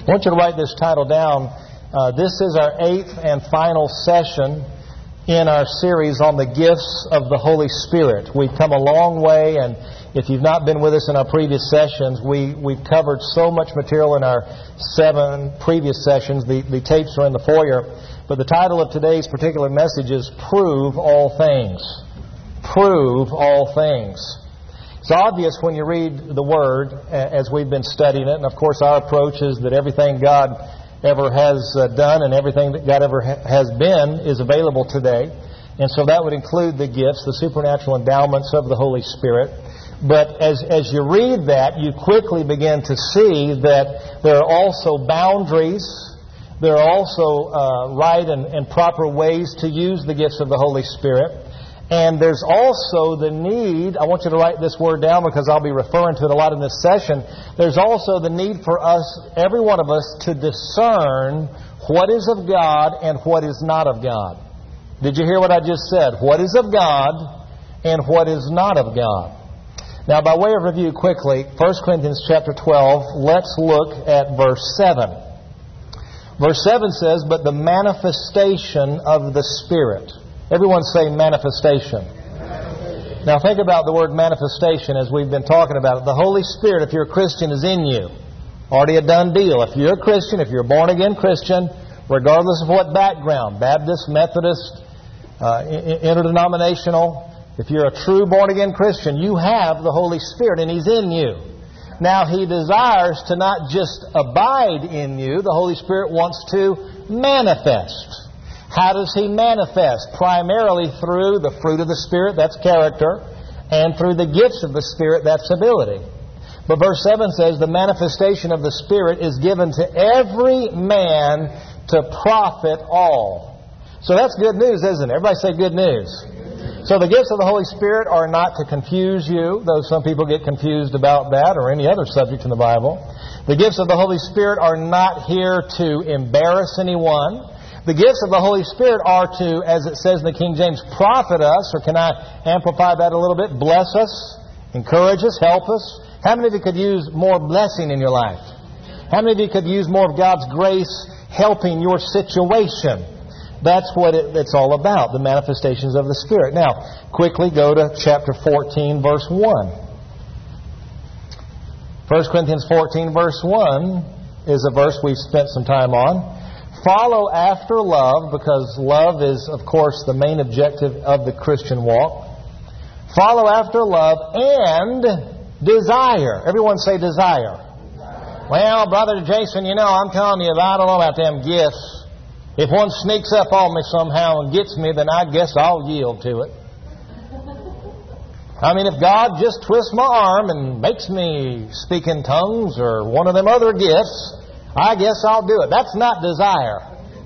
I want you to write this title down. This is our 8th and final session in our series on the gifts of the Holy Spirit. We've come a long way, and if you've not been with us in our previous sessions, we've covered so much material in our 7 previous sessions. The tapes are in the foyer. But the title of today's particular message is Prove All Things. Prove All Things. It's obvious when you read the Word as we've been studying it, and of course our approach is that everything God ever has done and everything that God ever has been is available today. And so that would include the gifts, the supernatural endowments of the Holy Spirit. But as you read that, you quickly begin to see that there are also boundaries. There are also right and proper ways to use the gifts of the Holy Spirit. And there's also the need, I want you to write this word down because I'll be referring to it a lot in this session. There's also the need for us, every one of us, to discern what is of God and what is not of God. Did you hear what I just said? What is of God and what is not of God. Now, by way of review quickly, 1 Corinthians chapter 12, let's look at verse 7. Verse 7 says, "But the manifestation of the Spirit." Everyone say manifestation. Now think about the word manifestation as we've been talking about it. The Holy Spirit, if you're a Christian, is in you. Already a done deal. If you're a Christian, if you're a born-again Christian, regardless of what background, Baptist, Methodist, interdenominational, if you're a true born-again Christian, you have the Holy Spirit and He's in you. Now He desires to not just abide in you. The Holy Spirit wants to manifest. How does He manifest? Primarily through the fruit of the Spirit, that's character, and through the gifts of the Spirit, that's ability. But verse 7 says, the manifestation of the Spirit is given to every man to profit all. So that's good news, isn't it? Everybody say good news. So the gifts of the Holy Spirit are not to confuse you, though some people get confused about that or any other subject in the Bible. The gifts of the Holy Spirit are not here to embarrass anyone. The gifts of the Holy Spirit are to, as it says in the King James, profit us, or can I amplify that a little bit? Bless us, encourage us, help us. How many of you could use more blessing in your life? How many of you could use more of God's grace helping your situation? That's what it's all about, the manifestations of the Spirit. Now, quickly go to chapter 14, verse 1. 1 Corinthians 14, verse 1 is a verse we've spent some time on. Follow after love, because love is, of course, the main objective of the Christian walk. Follow after love and desire. Everyone say desire. Well, Brother Jason, I'm telling you, I don't know about them gifts. If one sneaks up on me somehow and gets me, then I guess I'll yield to it. I mean, if God just twists my arm and makes me speak in tongues or one of them other gifts, I guess I'll do it. That's not desire.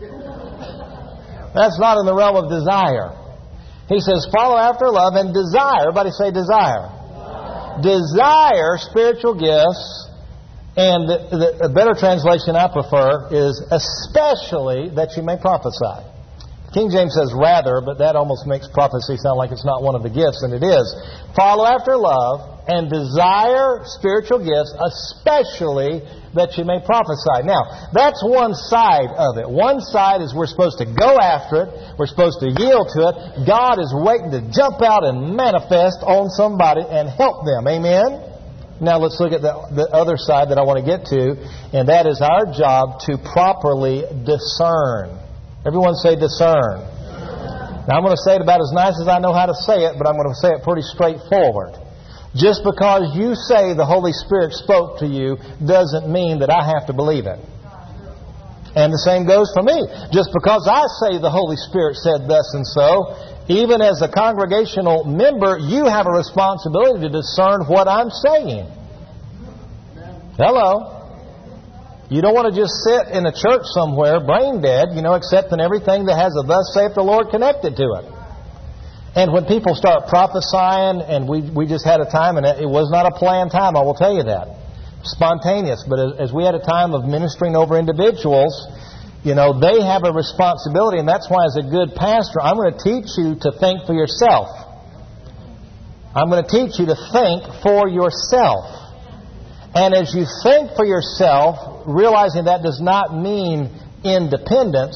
That's not in the realm of desire. He says, follow after love and desire. Everybody say desire. Desire spiritual gifts. And the better translation I prefer is especially that you may prophesy. King James says rather, but that almost makes prophecy sound like it's not one of the gifts, and it is. Follow after love and desire spiritual gifts, especially that you may prophesy. Now, that's one side of it. One side is we're supposed to go after it. We're supposed to yield to it. God is waiting to jump out and manifest on somebody and help them. Amen? Now, let's look at the other side that I want to get to, and that is our job to properly discern. Everyone say discern. Now I'm going to say it about as nice as I know how to say it, but I'm going to say it pretty straightforward. Just because you say the Holy Spirit spoke to you doesn't mean that I have to believe it. And the same goes for me. Just because I say the Holy Spirit said thus and so, even as a congregational member, you have a responsibility to discern what I'm saying. Hello. You don't want to just sit in a church somewhere, brain dead, accepting everything that has a thus saith the Lord connected to it. And when people start prophesying, and we just had a time, and it was not a planned time, I will tell you that. Spontaneous. But as we had a time of ministering over individuals, they have a responsibility, and that's why as a good pastor, I'm going to teach you to think for yourself. I'm going to teach you to think for yourself. And as you think for yourself, realizing that does not mean independence,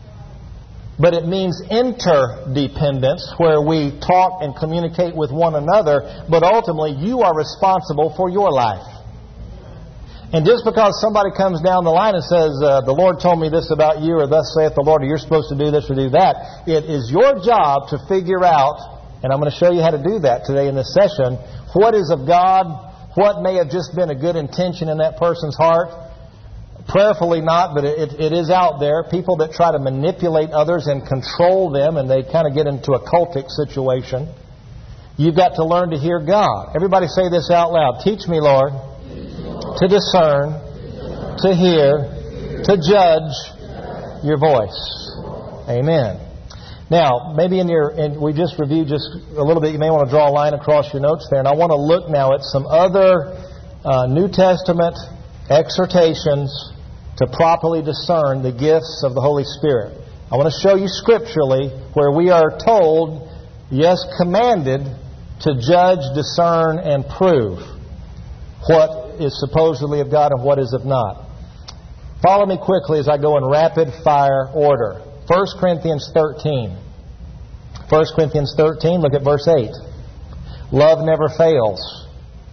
but it means interdependence, where we talk and communicate with one another, but ultimately you are responsible for your life. And just because somebody comes down the line and says, the Lord told me this about you, or thus saith the Lord, or you're supposed to do this or do that, it is your job to figure out, and I'm going to show you how to do that today in this session, what is of God, what may have just been a good intention in that person's heart. Prayerfully not, but it is out there. People that try to manipulate others and control them, and they kind of get into a cultic situation. You've got to learn to hear God. Everybody say this out loud. Teach me, Lord, to discern, to hear, to judge your voice. Amen. Now, maybe we just reviewed just a little bit. You may want to draw a line across your notes there. And I want to look now at some other New Testament exhortations to properly discern the gifts of the Holy Spirit. I want to show you scripturally where we are told, yes, commanded to judge, discern, and prove what is supposedly of God and what is of not. Follow me quickly as I go in rapid fire order. 1 Corinthians 13. 1 Corinthians 13, look at verse 8. Love never fails.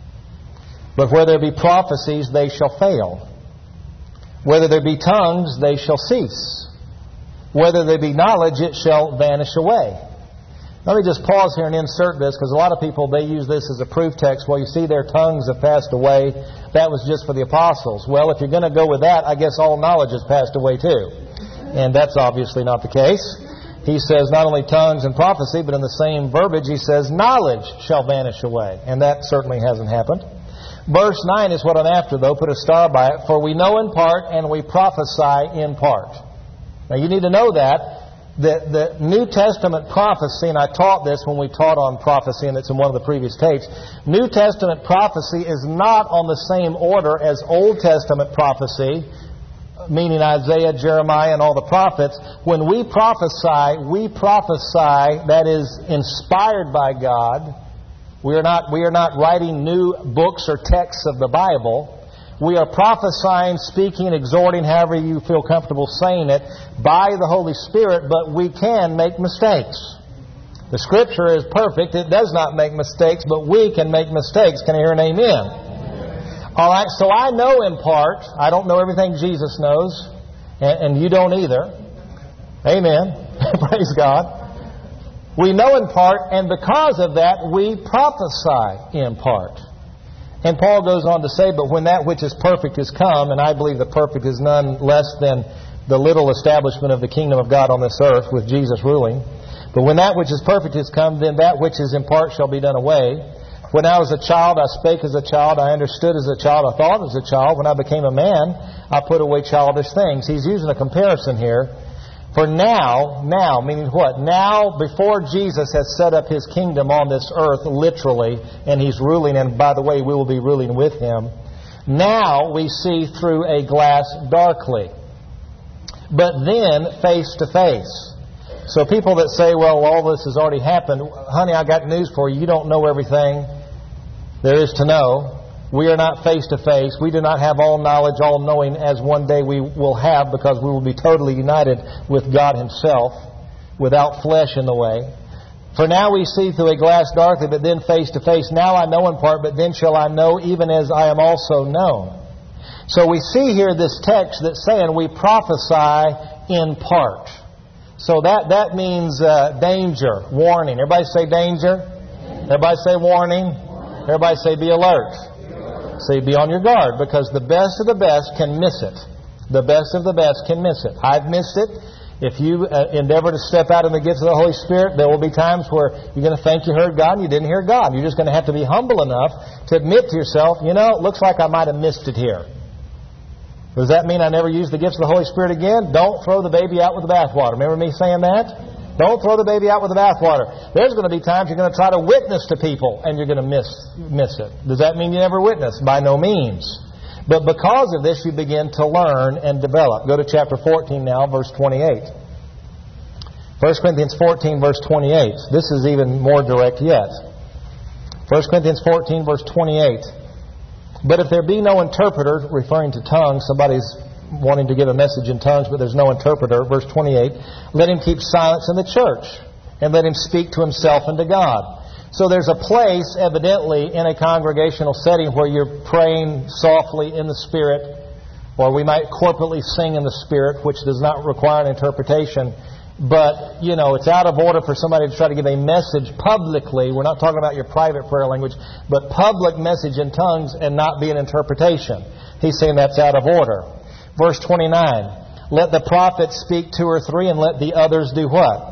But where there be prophecies, they shall fail. Whether there be tongues, they shall cease. Whether there be knowledge, it shall vanish away. Let me just pause here and insert this, because a lot of people, they use this as a proof text. Well, you see, their tongues have passed away. That was just for the apostles. Well, if you're going to go with that, I guess all knowledge has passed away too. And that's obviously not the case. He says not only tongues and prophecy, but in the same verbiage, he says knowledge shall vanish away. And that certainly hasn't happened. Verse 9 is what I'm after, though. Put a star by it. For we know in part, and we prophesy in part. Now, you need to know that. The New Testament prophecy, and I taught this when we taught on prophecy, and it's in one of the previous tapes. New Testament prophecy is not on the same order as Old Testament prophecy, meaning Isaiah, Jeremiah, and all the prophets. When we prophesy that is inspired by God. We are not writing new books or texts of the Bible. We are prophesying, speaking, exhorting, however you feel comfortable saying it, by the Holy Spirit, but we can make mistakes. The Scripture is perfect. It does not make mistakes, but we can make mistakes. Can I hear an amen? All right, so I know in part. I don't know everything Jesus knows, and you don't either. Amen. Praise God. We know in part, and because of that, we prophesy in part. And Paul goes on to say, but when that which is perfect is come, and I believe the perfect is none less than the little establishment of the kingdom of God on this earth with Jesus ruling. But when that which is perfect is come, then that which is in part shall be done away. When I was a child, I spake as a child, I understood as a child, I thought as a child. When I became a man, I put away childish things. He's using a comparison here. For now, meaning what? Now, before Jesus has set up His kingdom on this earth, literally, and He's ruling, and by the way, we will be ruling with Him. Now we see through a glass darkly, but then face to face. So people that say, well, all this has already happened, honey, I got news for you. You don't know everything there is to know. We are not face to face. We do not have all knowledge, all knowing, as one day we will have, because we will be totally united with God Himself, without flesh in the way. For now we see through a glass darkly, but then face to face. Now I know in part, but then shall I know, even as I am also known. So we see here this text that's saying we prophesy in part. So that means danger, warning. Everybody say danger. Everybody say warning. Everybody say be alert. See, be on your guard, because the best of the best can miss it. The best of the best can miss it. I've missed it. If you endeavor to step out in the gifts of the Holy Spirit, there will be times where you're going to think you heard God and you didn't hear God. You're just going to have to be humble enough to admit to yourself, it looks like I might have missed it here. Does that mean I never use the gifts of the Holy Spirit again? Don't throw the baby out with the bathwater. Remember me saying that? Don't throw the baby out with the bathwater. There's going to be times you're going to try to witness to people and you're going to miss it. Does that mean you never witness? By no means. But because of this, you begin to learn and develop. Go to chapter 14 now, verse 28. 1 Corinthians 14, verse 28. This is even more direct yet. 1 Corinthians 14, verse 28. But if there be no interpreter, referring to tongues, somebody's wanting to give a message in tongues, but there's no interpreter, verse 28, let him keep silence in the church, and let him speak to himself and to God. So there's a place, evidently, in a congregational setting where you're praying softly in the Spirit, or we might corporately sing in the Spirit, which does not require an interpretation. But, it's out of order for somebody to try to give a message publicly. We're not talking about your private prayer language, but public message in tongues and not be an interpretation. He's saying that's out of order. Verse 29, let the prophets speak 2 or 3, and let the others do what?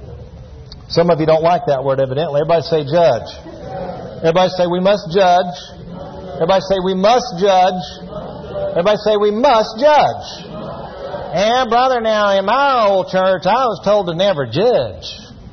Some of you don't like that word, evidently. Everybody say judge. Everybody say we must judge. Everybody say we must judge. Everybody say we must judge. And brother, now in my old church, I was told to never judge.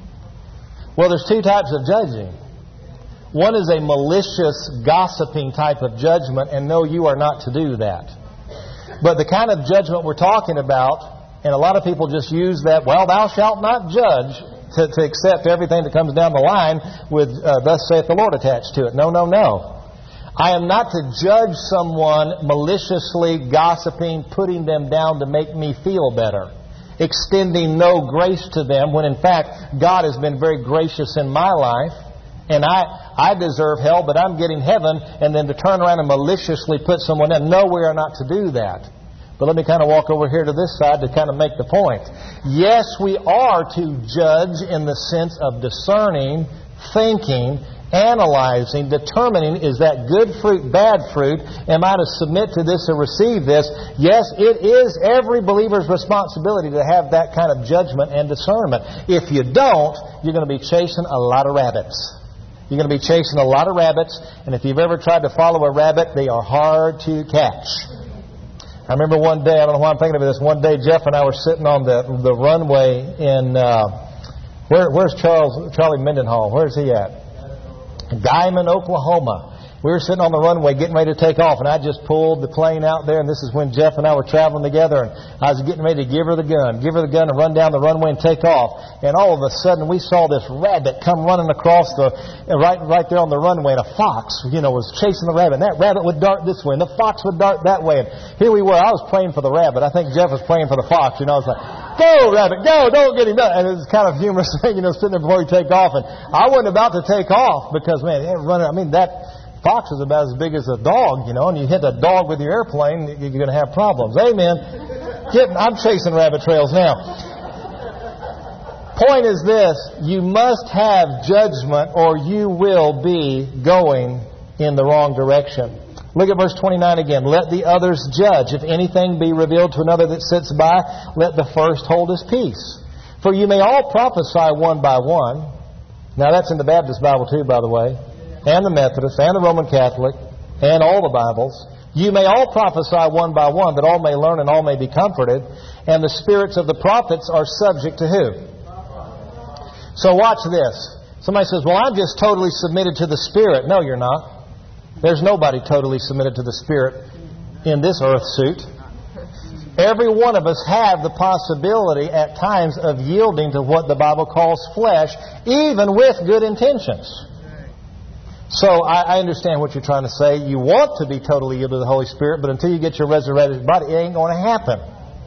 Well, there's two types of judging. One is a malicious, gossiping type of judgment, and no, you are not to do that. But the kind of judgment we're talking about, and a lot of people just use that, well, thou shalt not judge, to accept everything that comes down the line with thus saith the Lord attached to it. No, no, no. I am not to judge someone maliciously, gossiping, putting them down to make me feel better, extending no grace to them when in fact God has been very gracious in my life, and I deserve hell, but I'm getting heaven, and then to turn around and maliciously put someone in. No, we are not to do that. But let me kind of walk over here to this side to kind of make the point. Yes, we are to judge in the sense of discerning, thinking, analyzing, determining, is that good fruit, bad fruit? Am I to submit to this or receive this? Yes, it is every believer's responsibility to have that kind of judgment and discernment. If you don't, you're going to be chasing a lot of rabbits. You're going to be chasing a lot of rabbits, and if you've ever tried to follow a rabbit, they are hard to catch. I remember one day, I don't know why I'm thinking of this, one day Jeff and I were sitting on the runway in, where's Charlie Mendenhall? Where's he at? Diamond, Oklahoma. We were sitting on the runway getting ready to take off, and I just pulled the plane out there, and this is when Jeff and I were traveling together, and I was getting ready to give her the gun and run down the runway and take off. And all of a sudden, we saw this rabbit come running across right there on the runway, and a fox, was chasing the rabbit. And that rabbit would dart this way, and the fox would dart that way. And here we were. I was praying for the rabbit. I think Jeff was praying for the fox. I was like, go, rabbit, go, don't get him done. And it was kind of humorous thing, sitting there before we take off. And I wasn't about to take off because, man, that fox is about as big as a dog, and you hit a dog with your airplane, you're going to have problems. Amen. I'm chasing rabbit trails now. Point is this, you must have judgment or you will be going in the wrong direction. Look at verse 29 again. Let the others judge. If anything be revealed to another that sits by, let the first hold his peace. For you may all prophesy one by one. Now that's in the Baptist Bible too, by the way, and the Methodist, and the Roman Catholic, and all the Bibles. You may all prophesy one by one, that all may learn and all may be comforted. And the spirits of the prophets are subject to who? So watch this. Somebody says, well, I'm just totally submitted to the Spirit. No, you're not. There's nobody totally submitted to the Spirit in this earth suit. Every one of us have the possibility at times of yielding to what the Bible calls flesh, even with good intentions. So I understand what you're trying to say. You want to be totally yielded to the Holy Spirit, but until you get your resurrected body, it ain't going to happen.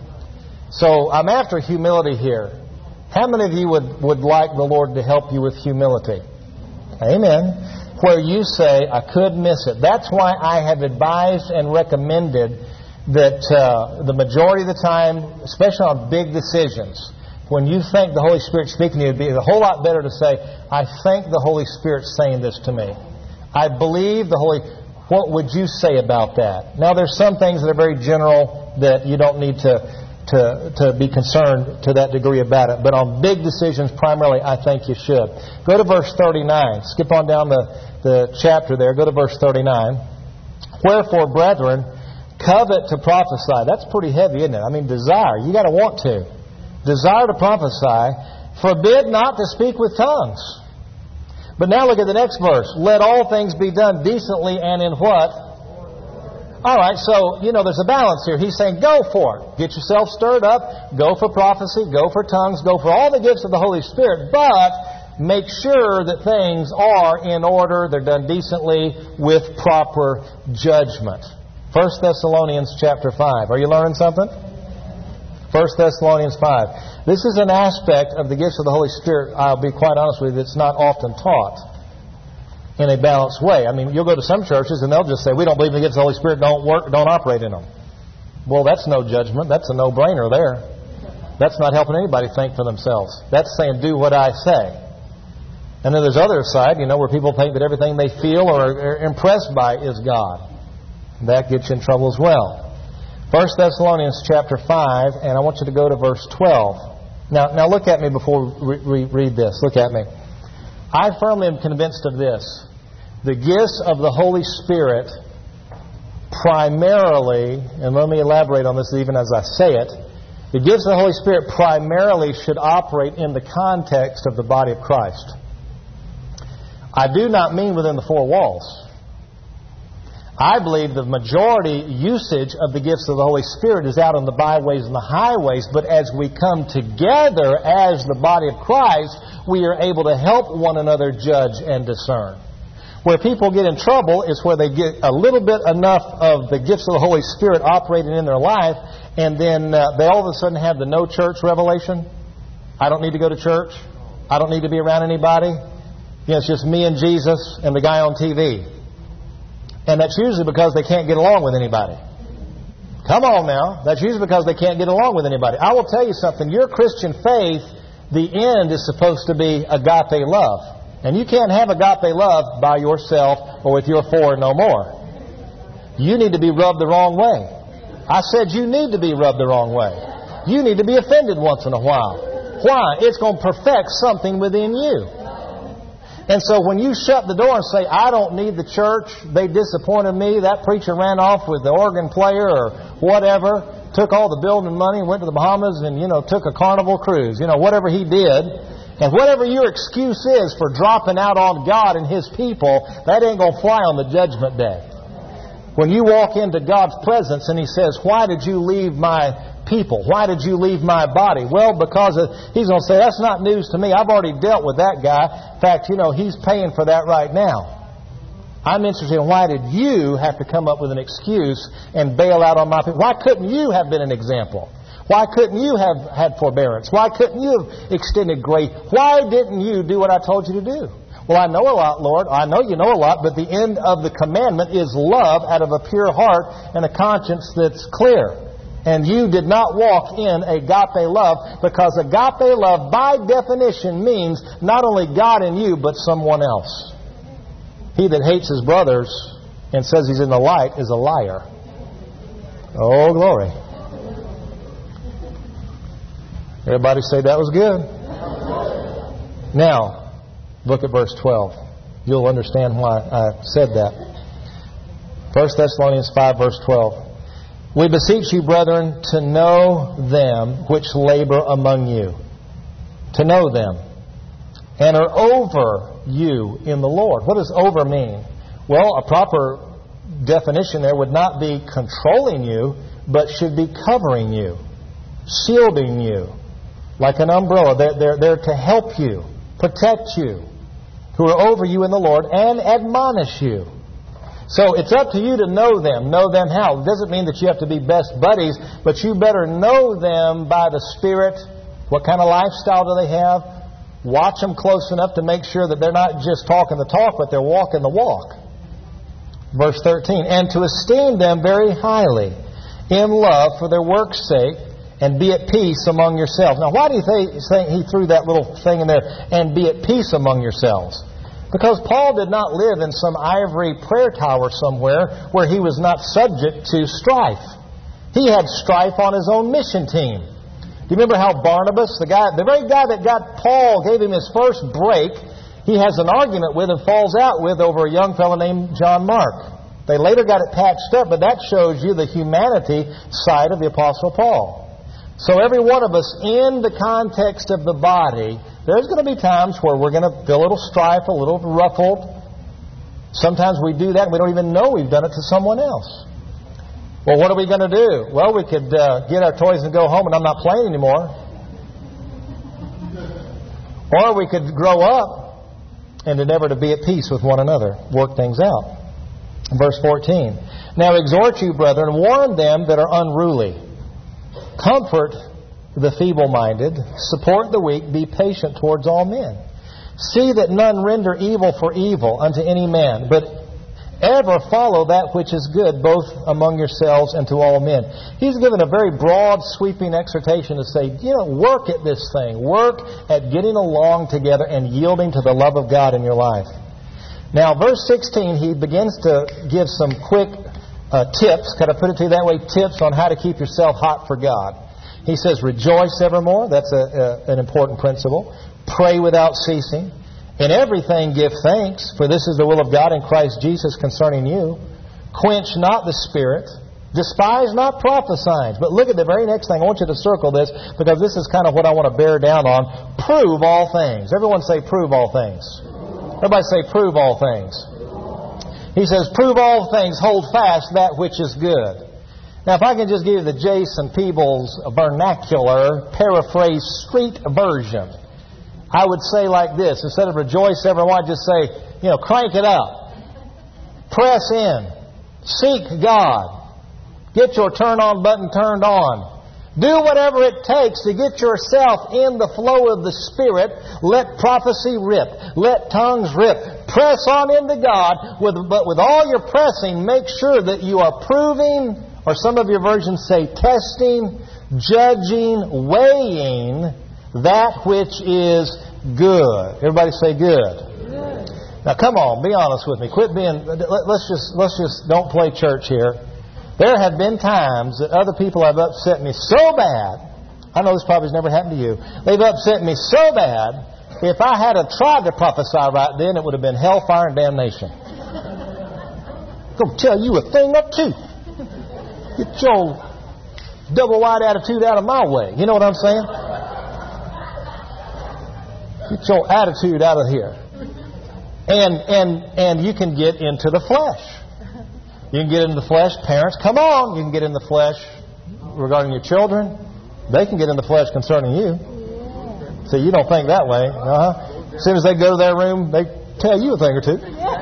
So I'm after humility here. How many of you would like the Lord to help you with humility? Amen. Where you say, I could miss it. That's why I have advised and recommended that the majority of the time, especially on big decisions, when you think the Holy Spirit speaking to you, it would be a whole lot better to say, I think the Holy Spirit's saying this to me. I believe what would you say about that? Now, there's some things that are very general that you don't need to be concerned to that degree about it. But on big decisions, primarily, I think you should. Go to verse 39. Skip on down the chapter there. Go to verse 39. Wherefore, brethren, covet to prophesy. That's pretty heavy, isn't it? I mean, desire. You got to want to. Desire to prophesy. Forbid not to speak with tongues. But now look at the next verse. Let all things be done decently and in what? All right, so, there's a balance here. He's saying, go for it. Get yourself stirred up. Go for prophecy. Go for tongues. Go for all the gifts of the Holy Spirit. But make sure that things are in order, they're done decently, with proper judgment. 1 Thessalonians chapter 5. Are you learning something? 1 Thessalonians 5. This is an aspect of the gifts of the Holy Spirit, I'll be quite honest with you, it's not often taught in a balanced way. I mean, you'll go to some churches and they'll just say, we don't believe in the gifts of the Holy Spirit, don't operate in them. Well, that's no judgment. That's a no-brainer there. That's not helping anybody think for themselves. That's saying, do what I say. And then there's other side, where people think that everything they feel or are impressed by is God. That gets you in trouble as well. 1 Thessalonians chapter 5, and I want you to go to verse 12. Now look at me before we read this. Look at me. I firmly am convinced of this. The gifts of the Holy Spirit primarily, and let me elaborate on this even as I say it, the gifts of the Holy Spirit primarily should operate in the context of the body of Christ. I do not mean within the four walls. I believe the majority usage of the gifts of the Holy Spirit is out on the byways and the highways, but as we come together as the body of Christ, we are able to help one another judge and discern. Where people get in trouble is where they get a little bit enough of the gifts of the Holy Spirit operating in their life, and then they all of a sudden have the no church revelation. I don't need to go to church. I don't need to be around anybody. It's just me and Jesus and the guy on TV. And that's usually because they can't get along with anybody. Come on now. That's usually because they can't get along with anybody. I will tell you something. Your Christian faith, the end is supposed to be agape love. And you can't have agape love by yourself or with your four no more. You need to be rubbed the wrong way. I said you need to be rubbed the wrong way. You need to be offended once in a while. Why? It's going to perfect something within you. And so when you shut the door and say, I don't need the church, they disappointed me, that preacher ran off with the organ player or whatever, took all the building money, went to the Bahamas and, took a carnival cruise, whatever he did. And whatever your excuse is for dropping out on God and His people, that ain't going to fly on the judgment day. When you walk into God's presence and He says, why did you leave my people? Why did you leave my body? Well, because He's going to say, that's not news to me. I've already dealt with that guy. In fact, He's paying for that right now. I'm interested in why did you have to come up with an excuse and bail out on my people? Why couldn't you have been an example? Why couldn't you have had forbearance? Why couldn't you have extended grace? Why didn't you do what I told you to do? Well, I know a lot, Lord. I know you know a lot, but the end of the commandment is love out of a pure heart and a conscience that's clear. And you did not walk in agape love, because agape love, by definition, means not only God in you, but someone else. He that hates his brothers and says he's in the light is a liar. Oh, glory. Everybody say that was good. Now, look at verse 12. You'll understand why I said that. 1 Thessalonians 5, verse 12. We beseech you, brethren, to know them which labor among you. To know them. And are over you in the Lord. What does over mean? Well, a proper definition there would not be controlling you, but should be covering you, shielding you. Like an umbrella. They're there to help you, protect you, who are over you in the Lord, and admonish you. So it's up to you to know them. Know them how? It doesn't mean that you have to be best buddies, but you better know them by the Spirit. What kind of lifestyle do they have? Watch them close enough to make sure that they're not just talking the talk, but they're walking the walk. Verse 13. And to esteem them very highly in love for their work's sake, and be at peace among yourselves. Now, why do you think he threw that little thing in there, and be at peace among yourselves? Because Paul did not live in some ivory prayer tower somewhere where he was not subject to strife. He had strife on his own mission team. Do you remember how Barnabas, the very guy that got Paul, gave him his first break, he has an argument with and falls out with over a young fellow named John Mark. They later got it patched up, but that shows you the humanity side of the Apostle Paul. So every one of us, in the context of the body, there's going to be times where we're going to feel a little strife, a little ruffled. Sometimes we do that and we don't even know we've done it to someone else. Well, what are we going to do? Well, we could get our toys and go home and I'm not playing anymore. Or we could grow up and endeavor to be at peace with one another, work things out. Verse 14. Now exhort you, brethren, warn them that are unruly. Comfort the feeble-minded, support the weak, be patient towards all men. See that none render evil for evil unto any man, but ever follow that which is good, both among yourselves and to all men. He's given a very broad, sweeping exhortation to say, work at this thing. Work at getting along together and yielding to the love of God in your life. Now, verse 16, he begins to give some quick tips, could I put it to you that way, tips on how to keep yourself hot for God. He says, rejoice evermore. That's an important principle. Pray without ceasing. In everything give thanks, for this is the will of God in Christ Jesus concerning you. Quench not the Spirit. Despise not prophesying. But look at the very next thing. I want you to circle this, because this is kind of what I want to bear down on. Prove all things. Everyone say, prove all things. Everybody say, prove all things. He says, prove all things, hold fast that which is good. Now, if I can just give you the Jason Peebles vernacular, paraphrase street version, I would say like this. Instead of rejoice everyone, just say, crank it up. Press in. Seek God. Get your turn-on button turned on. Do whatever it takes to get yourself in the flow of the Spirit. Let prophecy rip. Let tongues rip. Press on into God. But with all your pressing, make sure that you are proving, or some of your versions say testing, judging, weighing that which is good. Everybody say good. Now come on, be honest with me. Quit being. Let's just don't play church here. There have been times that other people have upset me so bad. I know this probably has never happened to you. They've upset me so bad. If I had tried to prophesy right then, it would have been hellfire and damnation. I'm going to tell you a thing or two. Get your double wide attitude out of my way. You know what I'm saying? Get your attitude out of here. And you can get into the flesh. You can get into the flesh. Parents, come on. You can get in the flesh regarding your children. They can get in the flesh concerning you. See, you don't think that way. As soon as they go to their room, they tell you a thing or two.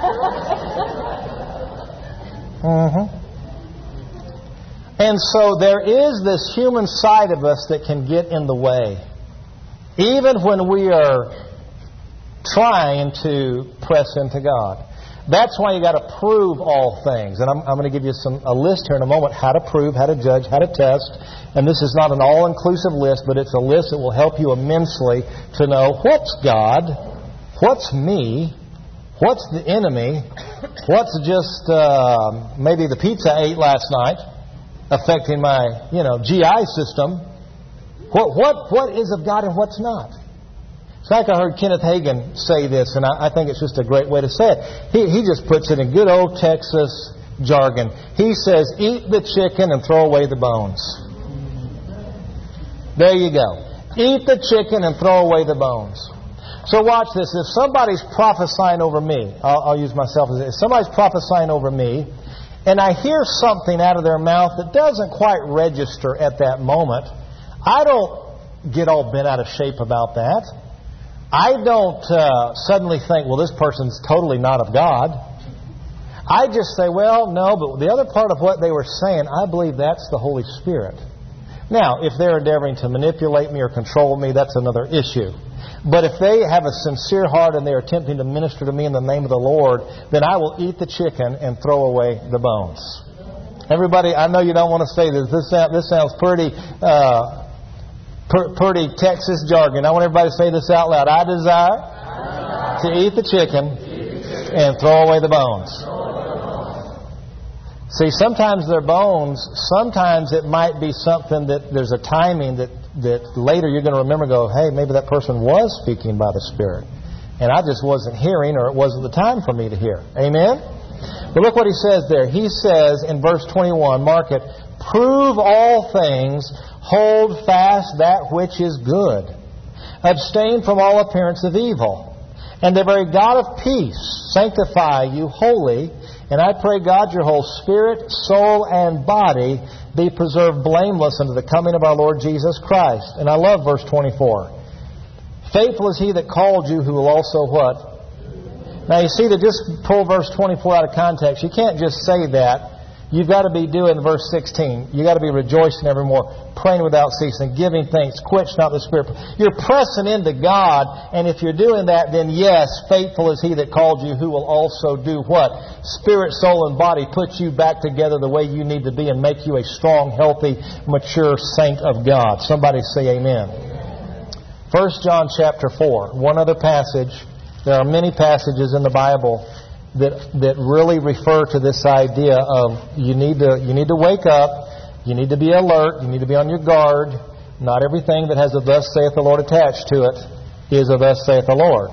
And so there is this human side of us that can get in the way. Even when we are trying to press into God. That's why you got to prove all things. And I'm going to give you a list here in a moment, how to prove, how to judge, how to test. And this is not an all-inclusive list, but it's a list that will help you immensely to know what's God, what's me, what's the enemy, what's just maybe the pizza I ate last night affecting my GI system. What is of God and what's not? It's like I heard Kenneth Hagin say this, and I think it's just a great way to say it. He just puts it in good old Texas jargon. He says, eat the chicken and throw away the bones. There you go. Eat the chicken and throw away the bones. So watch this. If somebody's prophesying over me, I'll use myself as if somebody's prophesying over me, and I hear something out of their mouth that doesn't quite register at that moment, I don't get all bent out of shape about that. I don't suddenly think, well, this person's totally not of God. I just say, well, no, but the other part of what they were saying, I believe that's the Holy Spirit. Now, if they're endeavoring to manipulate me or control me, that's another issue. But if they have a sincere heart and they're attempting to minister to me in the name of the Lord, then I will eat the chicken and throw away the bones. Everybody, I know you don't want to say this. This sounds pretty Texas jargon. I want everybody to say this out loud. I desire to eat the chicken and throw away the bones. See, sometimes they're bones. Sometimes it might be something that there's a timing that later you're going to remember and go, hey, maybe that person was speaking by the Spirit. And I just wasn't hearing, or it wasn't the time for me to hear. Amen? But look what he says there. He says in verse 21, mark it, prove all things, hold fast that which is good. Abstain from all appearance of evil. And the very God of peace sanctify you wholly. And I pray, God, your whole spirit, soul, and body be preserved blameless unto the coming of our Lord Jesus Christ. And I love verse 24. Faithful is He that called you, who will also what? Now you see, to just pull verse 24 out of context, you can't just say that. You've got to be doing verse 16. You've got to be rejoicing evermore, praying without ceasing, giving thanks, quench not the Spirit. You're pressing into God, and if you're doing that, then yes, faithful is He that called you, who will also do what? Spirit, soul, and body, put you back together the way you need to be and make you a strong, healthy, mature saint of God. Somebody say amen. 1 John chapter 4, one other passage. There are many passages in the Bible that really refer to this idea of you need to wake up, you need to be alert, you need to be on your guard. Not everything that has a thus saith the Lord attached to it is a thus saith the Lord.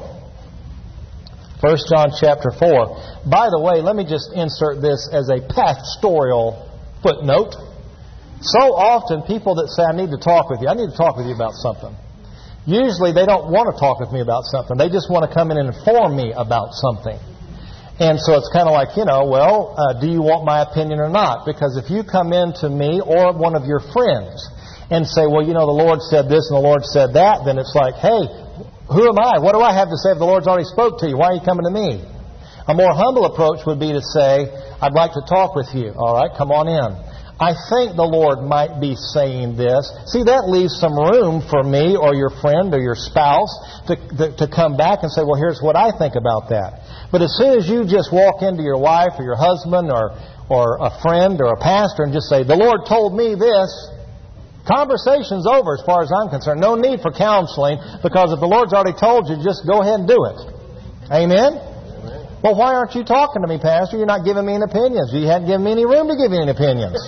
1 John chapter 4. By the way, let me just insert this as a pastoral footnote. So often people that say, I need to talk with you about something. Usually they don't want to talk with me about something. They just want to come in and inform me about something. And so it's kind of like, do you want my opinion or not? Because if you come in to me or one of your friends and say, well, the Lord said this and the Lord said that, then it's like, hey, who am I? What do I have to say if the Lord's already spoke to you? Why are you coming to me? A more humble approach would be to say, I'd like to talk with you. All right, come on in. I think the Lord might be saying this. See, that leaves some room for me or your friend or your spouse to come back and say, well, here's what I think about that. But as soon as you just walk into your wife or your husband or a friend or a pastor and just say, the Lord told me this, conversation's over as far as I'm concerned. No need for counseling, because if the Lord's already told you, just go ahead and do it. Amen? Well, why aren't you talking to me, Pastor? You're not giving me any opinions. You hadn't given me any room to give you any opinions.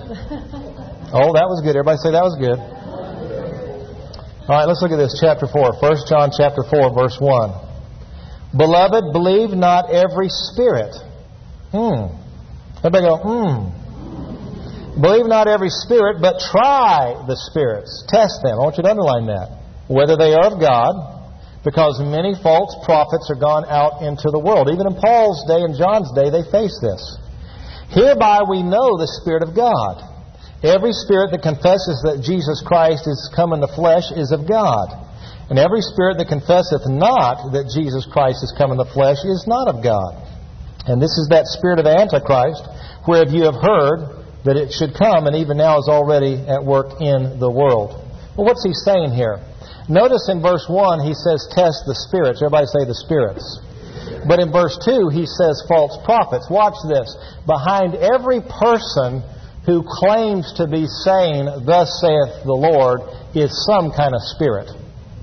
Oh, that was good. Everybody say that was good. All right, let's look at this, chapter 4. 1 John chapter 4, verse 1. Beloved, believe not every spirit. Everybody go, Believe not every spirit, but try the spirits. Test them. I want you to underline that. Whether they are of God, because many false prophets are gone out into the world. Even in Paul's day and John's day, they faced this. Hereby we know the Spirit of God. Every spirit that confesses that Jesus Christ is come in the flesh is of God. And every spirit that confesseth not that Jesus Christ is come in the flesh is not of God. And this is that spirit of Antichrist, whereof you have heard that it should come, and even now is already at work in the world. Well, what's he saying here? Notice in verse 1 he says, test the spirits. Everybody say the spirits. But in verse 2 he says false prophets. Watch this. Behind every person who claims to be saying, thus saith the Lord, is some kind of spirit.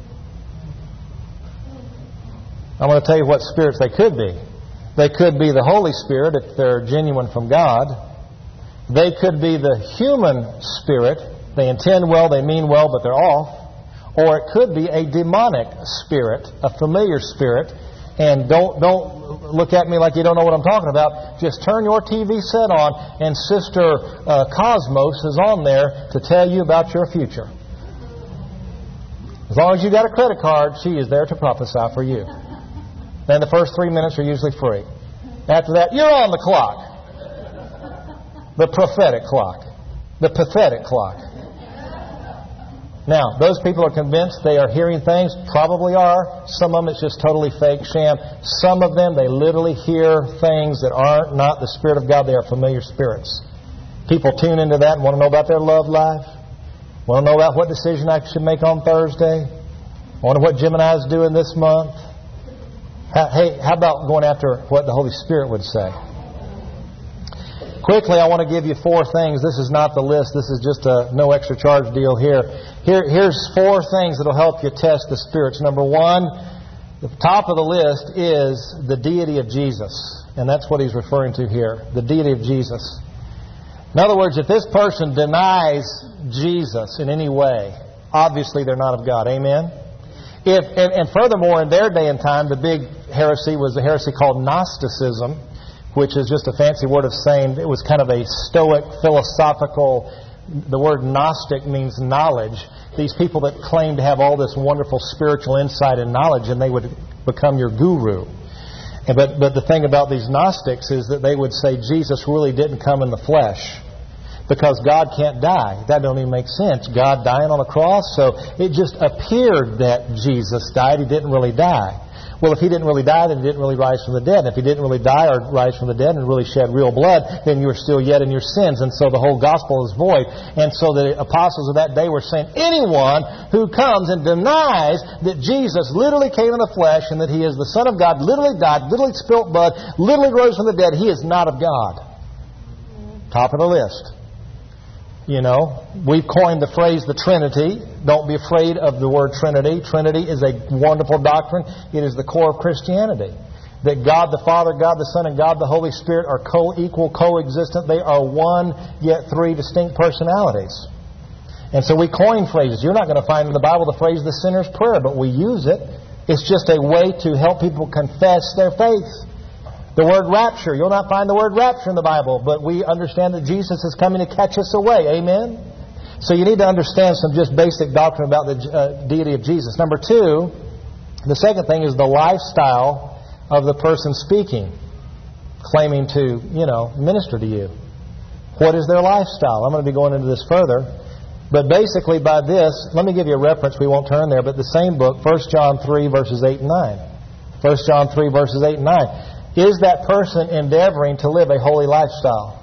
I'm going to tell you what spirits they could be. They could be the Holy Spirit if they're genuine from God. They could be the human spirit. They intend well, they mean well, but they're off. Or it could be a demonic spirit, a familiar spirit. And don't look at me like you don't know what I'm talking about. Just turn your TV set on, and Sister Cosmos is on there to tell you about your future. As long as you got a credit card, she is there to prophesy for you. Then the first 3 minutes are usually free. After that, you're on the clock. The prophetic clock. The pathetic clock. Now, those people are convinced they are hearing things. Probably are. Some of them it's just totally fake, sham. Some of them, they literally hear things that are not the Spirit of God. They are familiar spirits. People tune into that and want to know about their love life. Want to know about what decision I should make on Thursday. Wonder what Gemini is doing this month. Hey, how about going after what the Holy Spirit would say? Quickly, I want to give you 4 things. This is not the list. This is just a no extra charge deal here. Here's 4 things that will help you test the spirits. Number 1, the top of the list is the deity of Jesus. And that's what he's referring to here, the deity of Jesus. In other words, if this person denies Jesus in any way, obviously they're not of God. Amen? And furthermore, in their day and time, the big heresy was a heresy called Gnosticism, which is just a fancy word of saying it was kind of a Stoic, philosophical. The word Gnostic means knowledge. These people that claim to have all this wonderful spiritual insight and knowledge, and they would become your guru. But the thing about these Gnostics is that they would say Jesus really didn't come in the flesh. because God can't die. That don't even make sense. God dying on a cross? So it just appeared that Jesus died. He didn't really die. Well, if He didn't really die, then He didn't really rise from the dead. And if He didn't really die or rise from the dead and really shed real blood, then you were still yet in your sins. And so the whole gospel is void. And so the apostles of that day were saying, anyone who comes and denies that Jesus literally came in the flesh and that He is the Son of God, literally died, literally spilt blood, literally rose from the dead, he is not of God. Top of the list. You know, we've coined the phrase the Trinity. Don't be afraid of the word Trinity. Trinity is a wonderful doctrine. It is the core of Christianity. That God the Father, God the Son, and God the Holy Spirit are co-equal, co-existent. They are one, yet three distinct personalities. And so we coin phrases. You're not going to find in the Bible the phrase the sinner's prayer, but we use it. It's just a way to help people confess their faith. The word rapture, you'll not find the word rapture in the Bible, but we understand that Jesus is coming to catch us away. Amen? So you need to understand some just basic doctrine about the deity of Jesus. Number two, the second thing is the lifestyle of the person speaking, claiming to, minister to you. What is their lifestyle? I'm going to be going into this further. But basically by this, let me give you a reference. We won't turn there, but the same book, 1 John 3, verses 8 and 9. 1 John 3, verses 8 and 9. Is that person endeavoring to live a holy lifestyle?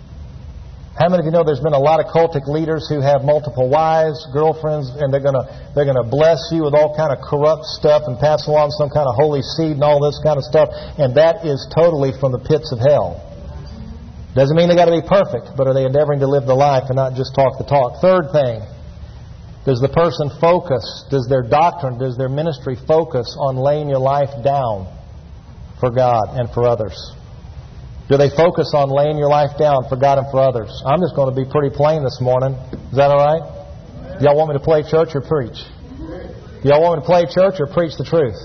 How many of you know there's been a lot of cultic leaders who have multiple wives, girlfriends, and they're going to bless you with all kind of corrupt stuff and pass along some kind of holy seed and all this kind of stuff, and that is totally from the pits of hell. Doesn't mean they got to be perfect, but are they endeavoring to live the life and not just talk the talk? Third thing, does the person focus, does their doctrine, does their ministry focus on laying your life down for God and for others? Do they focus on laying your life down for God and for others? I'm just going to be pretty plain this morning. Is that all right? Y'all want me to play church or preach? Y'all want me to play church or preach the truth?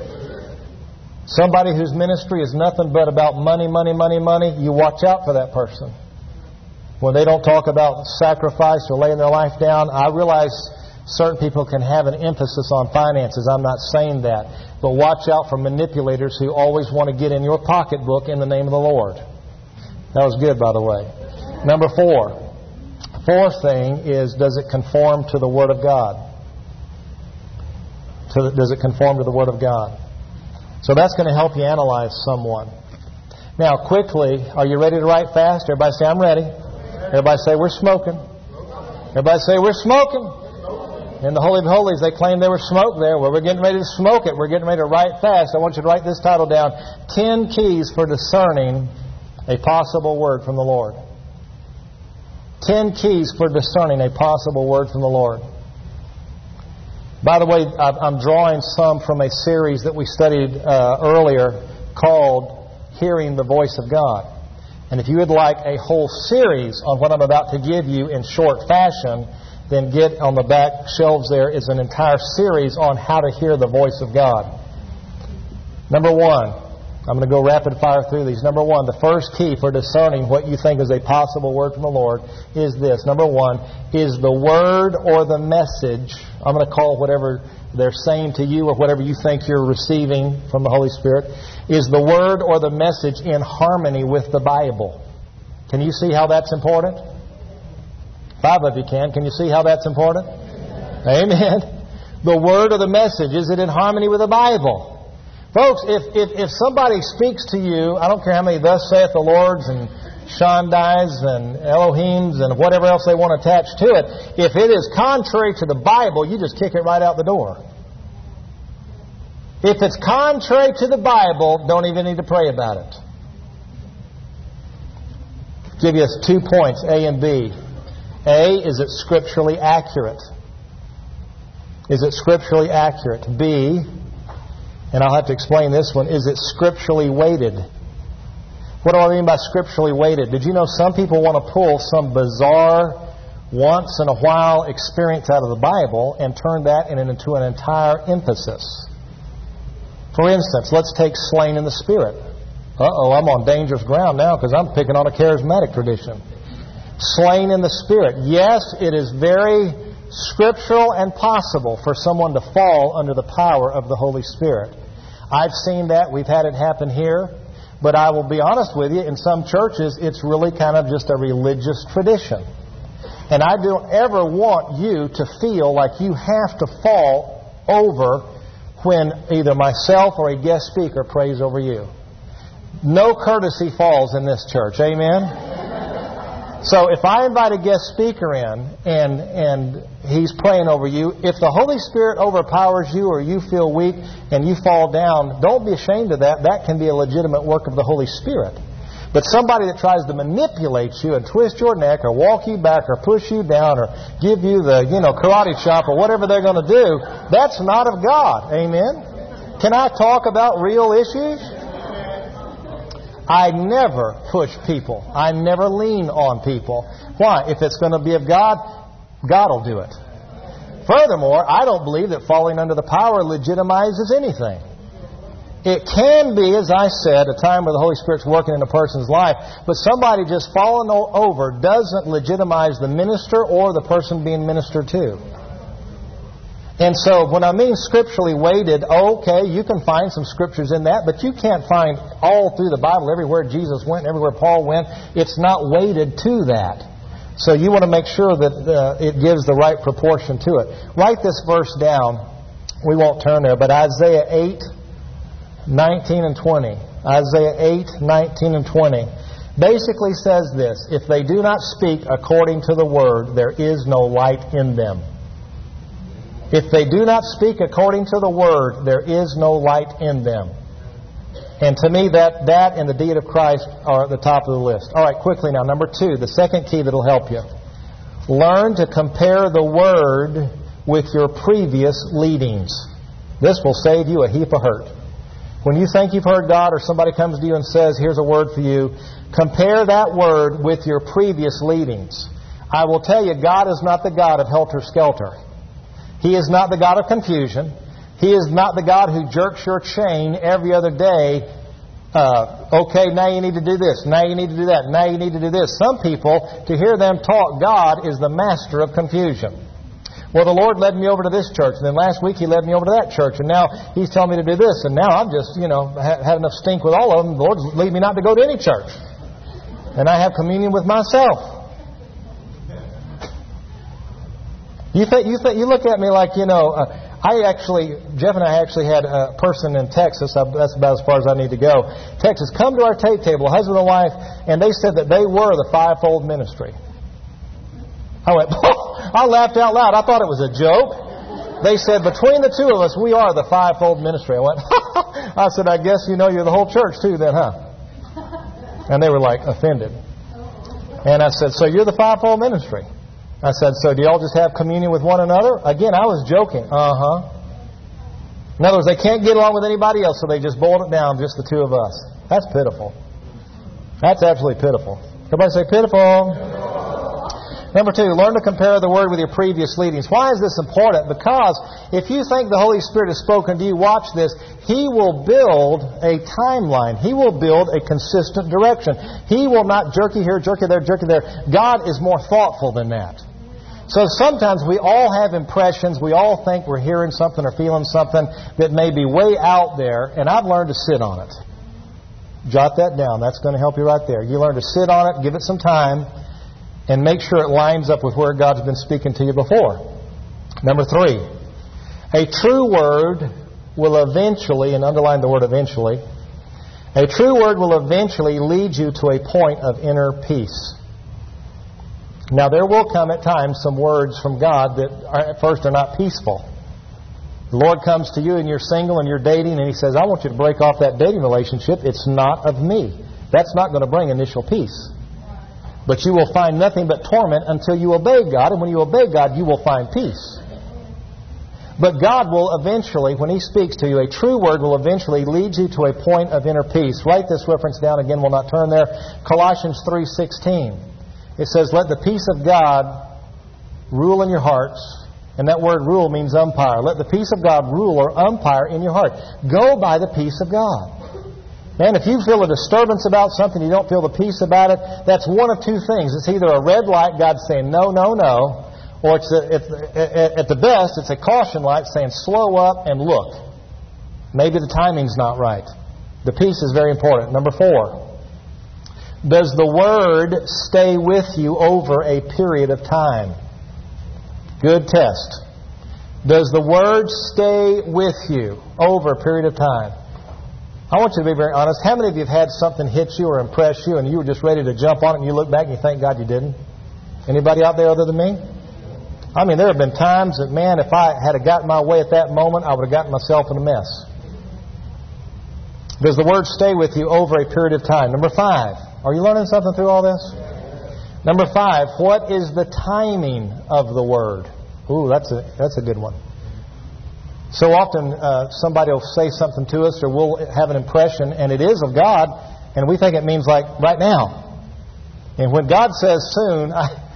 Somebody whose ministry is nothing but about money, money, money, money, you watch out for that person. When they don't talk about sacrifice or laying their life down, I realize certain people can have an emphasis on finances. I'm not saying that. But watch out for manipulators who always want to get in your pocketbook in the name of the Lord. That was good, by the way. Number 4. Fourth thing is, does it conform to the Word of God? Does it conform to the Word of God? So that's going to help you analyze someone. Now, quickly, are you ready to write fast? Everybody say, I'm ready. Everybody say, we're smoking. Everybody say, we're smoking. In the Holy of Holies, they claimed there was smoke there. Well, we're getting ready to smoke it. We're getting ready to write fast. I want you to write this title down. 10 Keys for Discerning a Possible Word from the Lord. 10 Keys for Discerning a Possible Word from the Lord. By the way, I'm drawing some from a series that we studied earlier called Hearing the Voice of God. And if you would like a whole series on what I'm about to give you in short fashion, then get on the back shelves there is an entire series on how to hear the voice of God. Number 1, I'm going to go rapid fire through these. Number 1, the first key for discerning what you think is a possible word from the Lord is this. Number 1, is the word or the message, I'm going to call whatever they're saying to you or whatever you think you're receiving from the Holy Spirit, is the word or the message in harmony with the Bible? Can you see how that's important? 5 of you can. Can you see how that's important? Amen. The word or the message, is it in harmony with the Bible? Folks, if somebody speaks to you, I don't care how many thus saith the Lord's and Shandai's and Elohim's and whatever else they want to attach to it, if it is contrary to the Bible, you just kick it right out the door. If it's contrary to the Bible, don't even need to pray about it. I'll give you 2 points, A and B. A, is it scripturally accurate? Is it scripturally accurate? B, and I'll have to explain this one, is it scripturally weighted? What do I mean by scripturally weighted? Did you know some people want to pull some bizarre, once in a while experience out of the Bible and turn that into an entire emphasis? For instance, let's take slain in the Spirit. I'm on dangerous ground now because I'm picking on a charismatic tradition. Slain in the Spirit. Yes, it is very scriptural and possible for someone to fall under the power of the Holy Spirit. I've seen that. We've had it happen here. But I will be honest with you, in some churches, it's really kind of just a religious tradition. And I don't ever want you to feel like you have to fall over when either myself or a guest speaker prays over you. No courtesy falls in this church. Amen? So if I invite a guest speaker in and he's praying over you, if the Holy Spirit overpowers you or you feel weak and you fall down, don't be ashamed of that. That can be a legitimate work of the Holy Spirit. But somebody that tries to manipulate you and twist your neck or walk you back or push you down or give you the, karate chop or whatever they're going to do, that's not of God. Amen? Can I talk about real issues? I never push people. I never lean on people. Why? If it's going to be of God, God will do it. Furthermore, I don't believe that falling under the power legitimizes anything. It can be, as I said, a time where the Holy Spirit's working in a person's life, but somebody just falling over doesn't legitimize the minister or the person being ministered to. And so when I mean scripturally weighted, okay, you can find some scriptures in that, but you can't find all through the Bible, everywhere Jesus went, everywhere Paul went. It's not weighted to that. So you want to make sure that it gives the right proportion to it. Write this verse down. We won't turn there, but Isaiah 8:19 and 20. Isaiah 8:19 and 20 basically says this: if they do not speak according to the word, there is no light in them. If they do not speak according to the word, there is no light in them. And to me, that and the deed of Christ are at the top of the list. All right, quickly now. Number 2, the second key that will help you. Learn to compare the word with your previous leadings. This will save you a heap of hurt. When you think you've heard God or somebody comes to you and says, here's a word for you, compare that word with your previous leadings. I will tell you, God is not the God of helter-skelter. He is not the God of confusion. He is not the God who jerks your chain every other day. Okay, now you need to do this. Now you need to do that. Now you need to do this. Some people, to hear them talk, God is the master of confusion. Well, the Lord led me over to this church, and then last week He led me over to that church, and now He's telling me to do this, and now I'm just, had enough stink with all of them. The Lord's lead me not to go to any church. And I have communion with myself. You look at me like, Jeff and I actually had a person in Texas, that's about as far as I need to go, Texas, come to our table, husband and wife, and they said that they were the fivefold ministry. I went, I laughed out loud. I thought it was a joke. They said, between the two of us, we are the fivefold ministry. I went, I said, I guess you're the whole church too then, huh? And they were like offended. And I said, so you're the fivefold ministry? I said, so do y'all just have communion with one another? Again, I was joking. In other words, they can't get along with anybody else, so they just boiled it down, just the two of us. That's pitiful. That's absolutely pitiful. Everybody say pitiful. Number 2, learn to compare the word with your previous leadings. Why is this important? Because if you think the Holy Spirit has spoken to you, watch this. He will build a timeline. He will build a consistent direction. He will not jerk you here, jerk you there, jerk you there. God is more thoughtful than that. So sometimes we all have impressions. We all think we're hearing something or feeling something that may be way out there, and I've learned to sit on it. Jot that down. That's going to help you right there. You learn to sit on it, give it some time, and make sure it lines up with where God's been speaking to you before. Number 3, a true word will eventually, and underline the word eventually, a true word will eventually lead you to a point of inner peace. Now, there will come at times some words from God that at first are not peaceful. The Lord comes to you and you're single and you're dating and He says, I want you to break off that dating relationship. It's not of me. That's not going to bring initial peace. But you will find nothing but torment until you obey God. And when you obey God, you will find peace. But God will eventually, when He speaks to you, a true word will eventually lead you to a point of inner peace. Write this reference down again. We'll not turn there. Colossians 3:16. It says, let the peace of God rule in your hearts. And that word rule means umpire. Let the peace of God rule or umpire in your heart. Go by the peace of God. Man, if you feel a disturbance about something, you don't feel the peace about it, that's one of two things. It's either a red light, God's saying no, no, no, or at the best, it's a caution light saying slow up and look. Maybe the timing's not right. The peace is very important. Number 4. Does the Word stay with you over a period of time? Good test. Does the Word stay with you over a period of time? I want you to be very honest. How many of you have had something hit you or impress you and you were just ready to jump on it and you look back and you thank God you didn't? Anybody out there other than me? I mean, there have been times that, man, if I had gotten my way at that moment, I would have gotten myself in a mess. Does the Word stay with you over a period of time? Number 5. Are you learning something through all this? Number 5. What is the timing of the Word? Ooh, that's a good one. So often somebody will say something to us or we'll have an impression, and it is of God, and we think it means like right now. And when God says soon,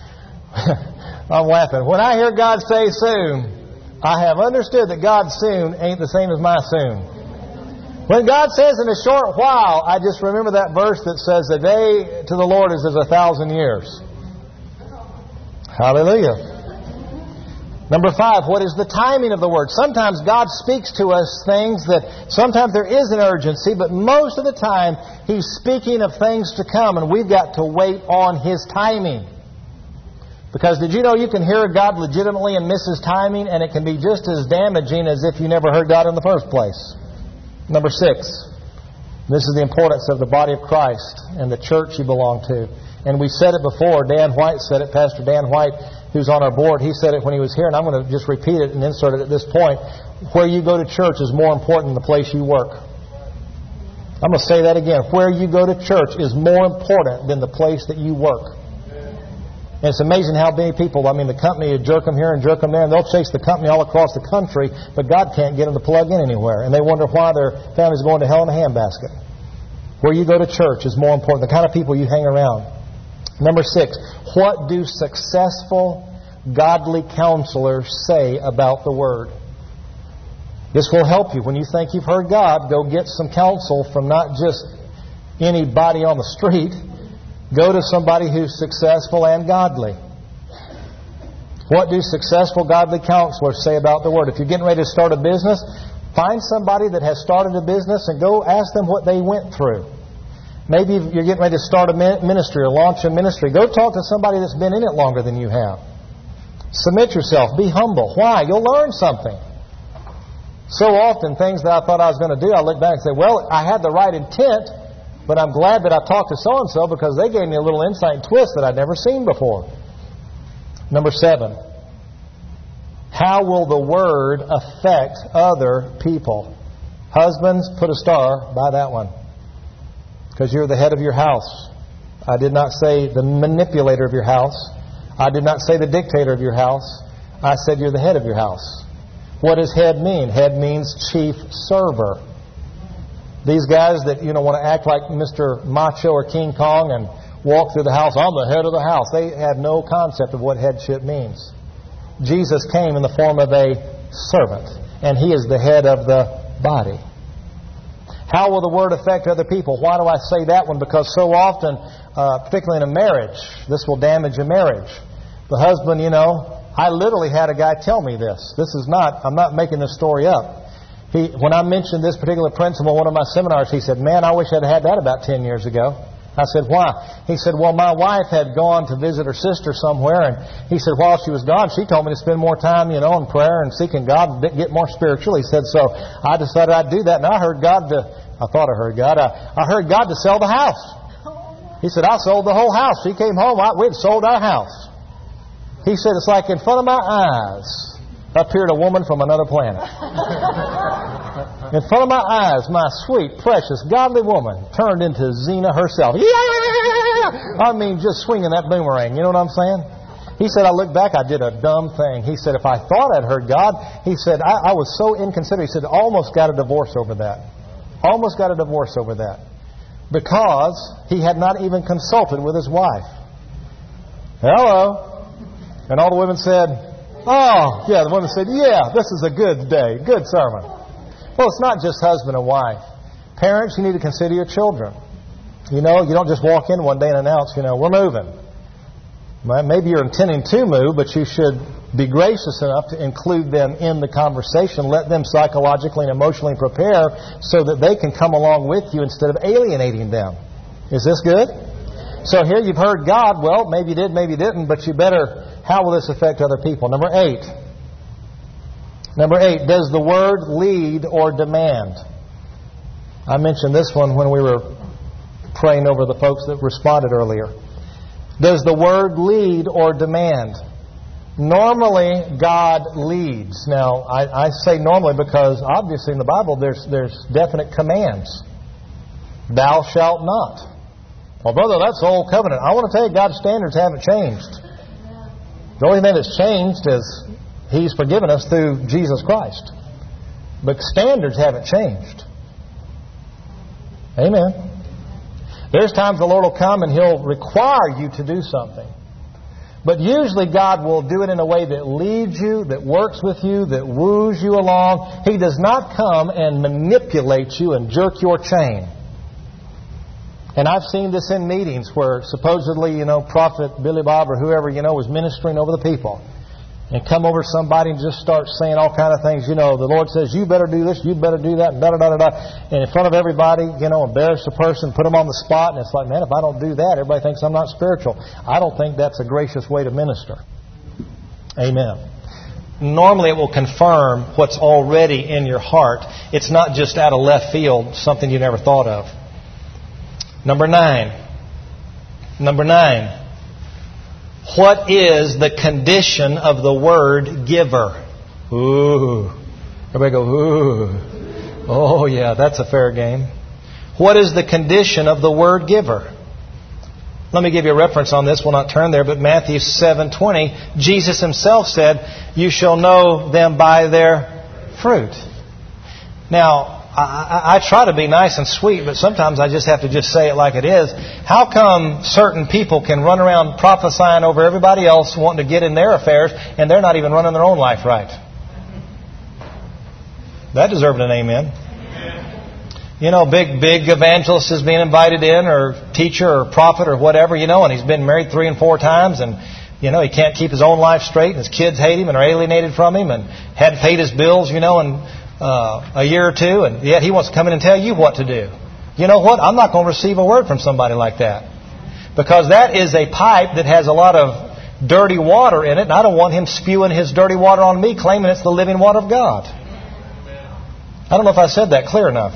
I'm laughing. When I hear God say soon, I have understood that God's soon ain't the same as my soon. When God says in a short while, I just remember that verse that says, a day to the Lord is as 1,000 years. Hallelujah. Number 5, what is the timing of the Word? Sometimes God speaks to us things that sometimes there is an urgency, but most of the time He's speaking of things to come, and we've got to wait on His timing. Because did you know you can hear God legitimately and miss His timing, and it can be just as damaging as if you never heard God in the first place? Number 6, this is the importance of the body of Christ and the church you belong to. And we said it before. Dan White said it. Pastor Dan White, who's on our board, he said it when he was here, and I'm going to just repeat it and insert it at this point. Where you go to church is more important than the place you work. I'm going to say that again. Where you go to church is more important than the place that you work. And it's amazing how many people, I mean, the company, you jerk them here and jerk them there, and they'll chase the company all across the country, but God can't get them to plug in anywhere. And they wonder why their family's going to hell in a handbasket. Where you go to church is more important. The kind of people you hang around. Number 6, what do successful, godly counselors say about the Word? This will help you. When you think you've heard God, go get some counsel from not just anybody on the street. Go to somebody who's successful and godly. What do successful, godly counselors say about the Word? If you're getting ready to start a business, find somebody that has started a business and go ask them what they went through. Maybe you're getting ready to start a ministry or launch a ministry. Go talk to somebody that's been in it longer than you have. Submit yourself. Be humble. Why? You'll learn something. So often, things that I thought I was going to do, I look back and say, well, I had the right intent, but I'm glad that I talked to so-and-so because they gave me a little insight and twist that I'd never seen before. Number 7. How will the Word affect other people? Husbands, put a star by that one. Because you're the head of your house. I did not say the manipulator of your house. I did not say the dictator of your house. I said you're the head of your house. What does head mean? Head means chief server. These guys that want to act like Mr. Macho or King Kong and walk through the house, I'm the head of the house. They have no concept of what headship means. Jesus came in the form of a servant, and He is the head of the body. How will the Word affect other people? Why do I say that one? Because so often, particularly in a marriage, this will damage a marriage. The husband, I literally had a guy tell me this. I'm not making this story up. When I mentioned this particular principle in one of my seminars, he said, man, I wish I'd had that about 10 years ago. I said, why? He said, well, my wife had gone to visit her sister somewhere, and he said, while she was gone, she told me to spend more time, in prayer and seeking God, get more spiritual. He said, so I decided I'd do that, and I heard God I heard God to sell the house. He said, I sold the whole house. She came home, we'd sold our house. He said, it's like in front of my eyes appeared a woman from another planet. In front of my eyes, my sweet, precious, godly woman turned into Xena herself. Yeah! I mean, just swinging that boomerang. You know what I'm saying? He said, I looked back, I did a dumb thing. He said, if I thought I'd heard God, he said, I was so inconsiderate. He said, almost got a divorce over that. Almost got a divorce over that. Because he had not even consulted with his wife. Hello? And all the women said, oh, yeah, the women said, yeah, this is a good day, good sermon. Well, it's not just husband and wife. Parents, you need to consider your children. You don't just walk in one day and announce, we're moving. Maybe you're intending to move, but you should be gracious enough to include them in the conversation. Let them psychologically and emotionally prepare so that they can come along with you instead of alienating them. Is this good? So here you've heard God. Well, maybe you did, maybe you didn't, but you better, how will this affect other people? Number 8. Does the Word lead or demand? I mentioned this one when we were praying over the folks that responded earlier. Does the Word lead or demand? Normally, God leads. Now, I say normally because obviously in the Bible there's definite commands. Thou shalt not. Well, brother, that's the old covenant. I want to tell you, God's standards haven't changed. The only thing that's changed is He's forgiven us through Jesus Christ. But standards haven't changed. Amen. There's times the Lord will come and He'll require you to do something. But usually God will do it in a way that leads you, that works with you, that woos you along. He does not come and manipulate you and jerk your chain. And I've seen this in meetings where supposedly, Prophet Billy Bob or whoever, was ministering over the people. And come over somebody and just start saying all kind of things. The Lord says, you better do this, you better do that, and da-da-da-da-da. And in front of everybody, embarrass the person, put them on the spot. And it's like, man, if I don't do that, everybody thinks I'm not spiritual. I don't think that's a gracious way to minister. Amen. Normally it will confirm what's already in your heart. It's not just out of left field, something you never thought of. Number 9. What is the condition of the word giver? Ooh. Everybody go, ooh. Oh, yeah, that's a fair game. What is the condition of the word giver? Let me give you a reference on this. We'll not turn there, but Matthew 7:20, Jesus Himself said, you shall know them by their fruit. Now, I try to be nice and sweet, but sometimes I just have to just say it like it is. How come certain people can run around prophesying over everybody else, wanting to get in their affairs, and they're not even running their own life right? That deserved an amen. Big evangelist is being invited in, or teacher or prophet or whatever, and he's been married 3 and 4 times, and he can't keep his own life straight, and his kids hate him and are alienated from him, and hadn't paid his bills, and a year or 2, and yet he wants to come in and tell you what to do. You know what? I'm not going to receive a word from somebody like that. Because that is a pipe that has a lot of dirty water in it, and I don't want him spewing his dirty water on me, claiming it's the living water of God. I don't know if I said that clear enough.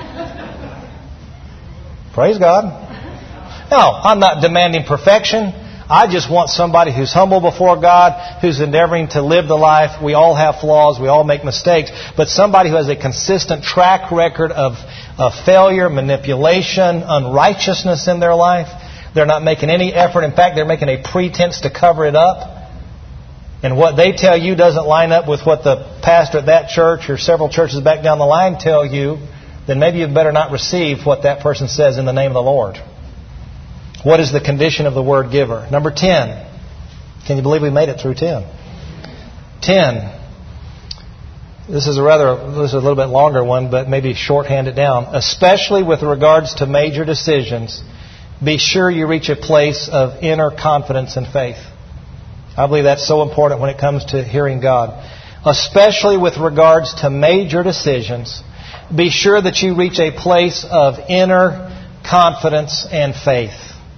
Praise God. No, I'm not demanding perfection. I just want somebody who's humble before God, who's endeavoring to live the life. We all have flaws. We all make mistakes. But somebody who has a consistent track record of failure, manipulation, unrighteousness in their life. They're not making any effort. In fact, they're making a pretense to cover it up. And what they tell you doesn't line up with what the pastor at that church or several churches back down the line tell you, then maybe you better not receive what that person says in the name of the Lord. What is the condition of the word giver? Number 10. Can you believe we made it through 10? 10. This is a little bit longer one, but maybe shorthand it down. Especially with regards to major decisions, be sure you reach a place of inner confidence and faith. I believe that's so important when it comes to hearing God. Especially with regards to major decisions, be sure that you reach a place of inner confidence and faith.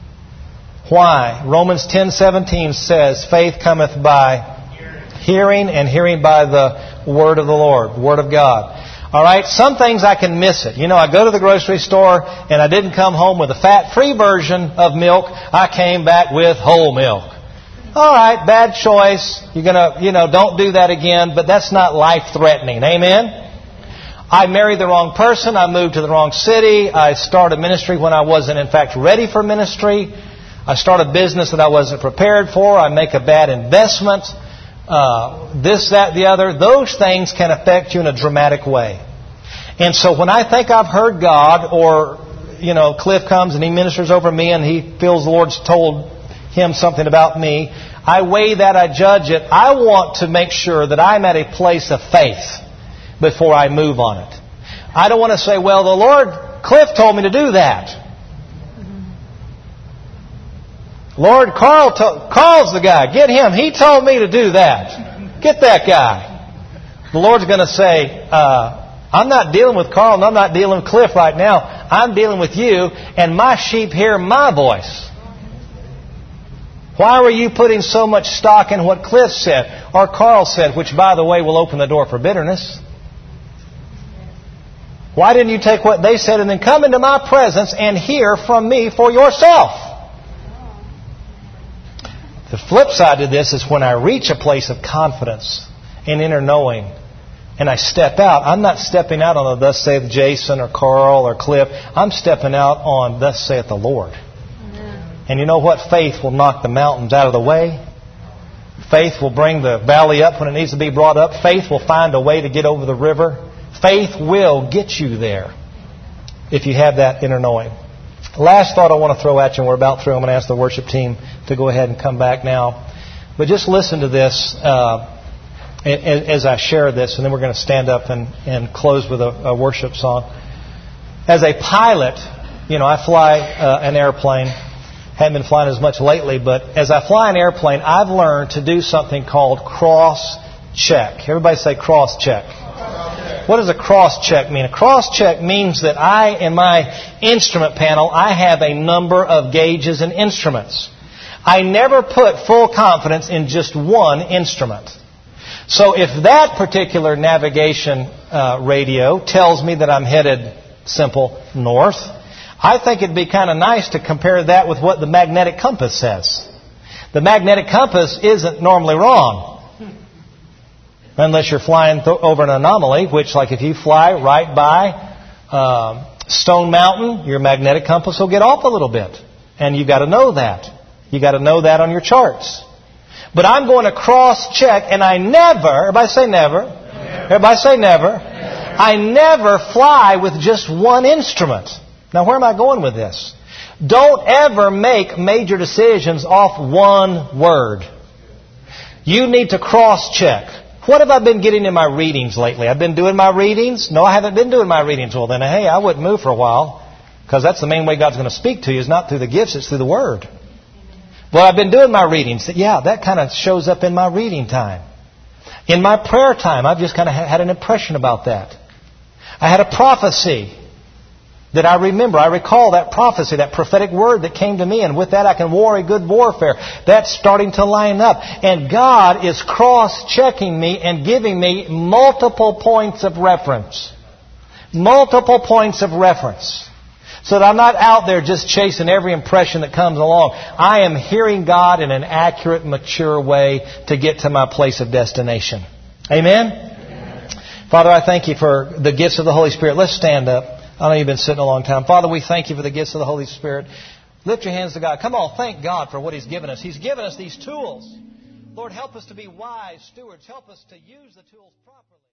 Why? Romans 10:17 says, faith cometh by hearing, and hearing by the word of the Lord, word of God. All right, some things I can miss it. I go to the grocery store and I didn't come home with a fat-free version of milk. I came back with whole milk. All right, bad choice. You're gonna, don't do that again. But that's not life-threatening. Amen. I married the wrong person. I moved to the wrong city. I started ministry when I wasn't, in fact, ready for ministry. I start a business that I wasn't prepared for. I make a bad investment. This, that, the other. Those things can affect you in a dramatic way. And so when I think I've heard God, or, Cliff comes and he ministers over me and he feels the Lord's told him something about me, I weigh that, I judge it. I want to make sure that I'm at a place of faith before I move on it. I don't want to say, well, the Cliff told me to do that. Lord, Carl's the guy. Get him. He told me to do that. Get that guy. The Lord's going to say, I'm not dealing with Carl and I'm not dealing with Cliff right now. I'm dealing with you, and my sheep hear my voice. Why were you putting so much stock in what Cliff said or Carl said, which, by the way, will open the door for bitterness? Why didn't you take what they said and then come into my presence and hear from me for yourself? The flip side to this is when I reach a place of confidence and inner knowing and I step out, I'm not stepping out on the thus saith Jason or Carl or Cliff. I'm stepping out on thus saith the Lord. Amen. And you know what? Faith will knock the mountains out of the way. Faith will bring the valley up when it needs to be brought up. Faith will find a way to get over the river. Faith will get you there if you have that inner knowing. Last thought I want to throw at you, and we're about through. I'm going to ask the worship team to go ahead and come back now. But just listen to this as I share this, and then we're going to stand up and close with a worship song. As a pilot, I fly an airplane. Haven't been flying as much lately, but as I fly an airplane, I've learned to do something called cross-check. Everybody say cross-check. What does a cross-check mean? A cross-check means that in my instrument panel, I have a number of gauges and instruments. I never put full confidence in just one instrument. So if that particular navigation radio tells me that I'm headed simple north, I think it'd be kind of nice to compare that with what the magnetic compass says. The magnetic compass isn't normally wrong. Unless you're flying over an anomaly, which, like if you fly right by Stone Mountain, your magnetic compass will get off a little bit. And you've got to know that. You've got to know that on your charts. But I'm going to cross-check, and I never, everybody say never. Everybody say never. I never fly with just one instrument. Now, where am I going with this? Don't ever make major decisions off one word. You need to cross-check. What have I been getting in my readings lately? I've been doing my readings? No, I haven't been doing my readings. Well, then, hey, I wouldn't move for a while, because that's the main way God's going to speak to you, is not through the gifts, it's through the Word. Well, I've been doing my readings. Yeah, that kind of shows up in my reading time. In my prayer time, I've just kind of had an impression about that. I had a prophecy that I remember. I recall that prophecy, that prophetic word that came to me, and with that I can war a good warfare. That's starting to line up. And God is cross-checking me and giving me multiple points of reference. Multiple points of reference. So that I'm not out there just chasing every impression that comes along. I am hearing God in an accurate, mature way to get to my place of destination. Amen? Amen. Father, I thank you for the gifts of the Holy Spirit. Let's stand up. I know you've been sitting a long time. Father, we thank you for the gifts of the Holy Spirit. Lift your hands to God. Come on, thank God for what He's given us. He's given us these tools. Lord, help us to be wise stewards. Help us to use the tools properly.